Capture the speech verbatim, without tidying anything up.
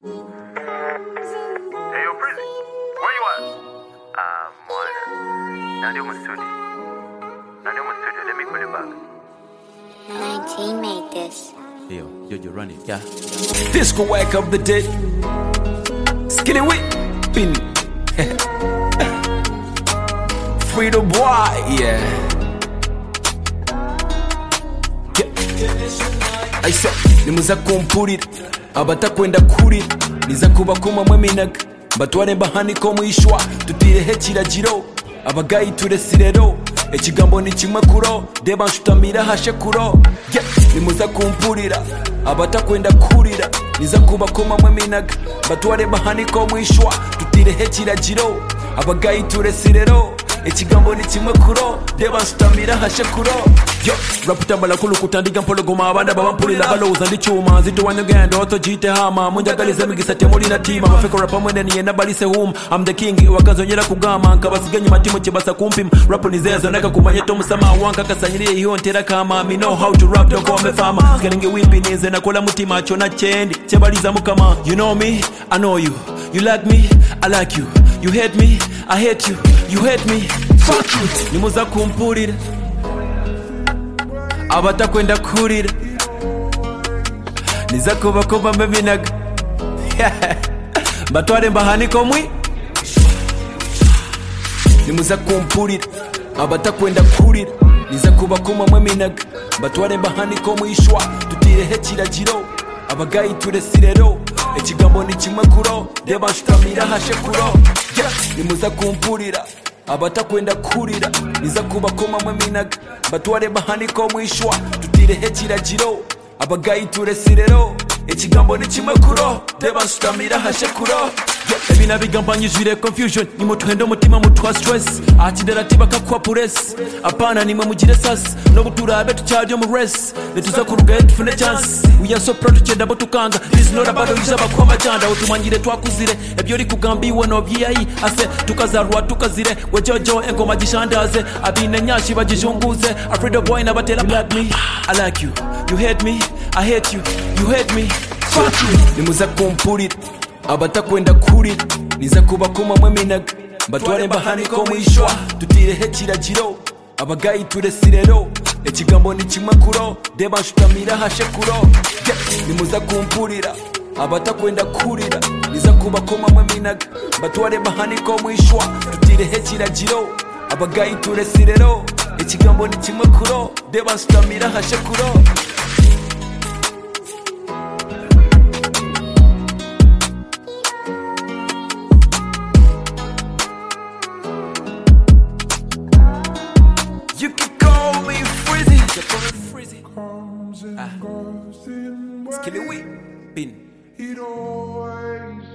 Hey, yo, Prison, where you at? Ah, mwana. Nandi mu studio. Nandi mu studio, let me put it back. nineteen made this. Yo, yo, you run it, yeah. Disco wake up the dead. Skinny whipping. Free the boy, yeah. yeah. I said, nimuza kumpurira abatakwenda kurira niza kubakoma mweminaga batware mbahani ko mwishwa tutirehe kiragiro abagayi turesirero ekigambo ni kimwe kuro deba nshutamira hashe kuro yeah. nimuza kumpurira abatakwenda kurira niza kubakoma mweminaga batware mbahani ko mwishwa tutirehe kiragiro abagayi turesirero ekigambo ni kimwe kuro deba nshutamira hashe kuro yo raputambala kulu kutandiga mpologoma abanda babampulira balowooza ndi kyuma nzito wanyogenda otogiyite hama munjagaliza emigisa temulina tiima mafeko rapa mwene yena balise hum I'm the king wakazonyera kugama nkabasigenyi matimu kibasa kumpima rapu nizezo naka kumanye tomusama wanka kasanyiriye hiyo ntera kama me know how to rap don't call me farmer sikalinge wimpi nize nakola mutima cyo na kyendi kyebaliza mukama you know me I know you you like me I like you you hate me I hate you you hate me fuck you nimuza kumpurira abatakwenda kurira niza kubakoba mbeminaga batware mbahani ko mwi nimuza kumpurira abatakwenda kurira niza kubakoma mweminaga batware mbahani ko mwishwa tutirehe kiragiro abagayi turesirero ekigambo ni kimwe kuro deba nshutamira hashe kuro yeah. nimuza kumpurira abatakwenda kurira niza kubakoma mweminaga batware bahani ko mwishwa tutirehe kiragiro abagayi turesirero ekigambo ni kimwe kuro deba nshutamira hashe kuro yeah. ebina bigamba nyujire confusion nimwe tuhenda umutima mutwa stress akidera tibaka kwa pures apana nimwe mugire sas no buturabe tucyaryo mu race netuza kurugaye tufune chance we are so proud to double tukanga this not about you zaba kwa machanda utumanyire twakuzire ebyo ri kugambiwe no byayi ase tukazarwa tukazire wejojo engoma gishandaze abine nyashi bagijunguze afraid of boy nabatela like me I like you you hate me I hate you you hate me fuck you nimuza kumpurira abatakwenda kurira niza kubakoma mweminaga batware mbahani ko mwishwa tutirehe kiragiro abagayi turesirero ekigambo ni kimwe kuro deba nshutamira hashe kuro yeah. nimuza kumpurira abatakwenda kurira niza kubakoma mweminaga batware mbahani ko mwishwa tutirehe kiragiro abagayi turesirero ekigambo ni kimwe kuro deba nshutamira hashe kuro You can call me Frizzy. You call me Frizzy. Ah. Skilly whipping. It always